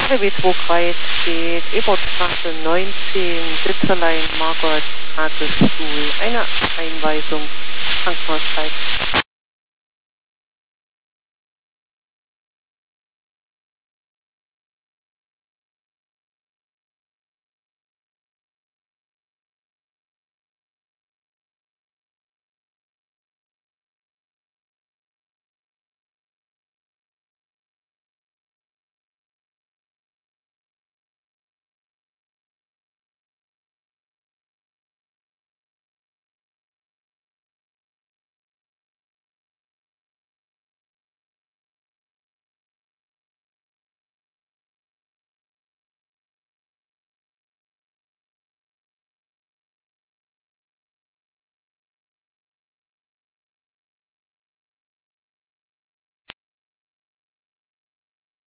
Kreis steht, Ebertstraße 19, Sitzerlein, Margot, Stuhl. Eine Einweisung, Krankenhauszeit.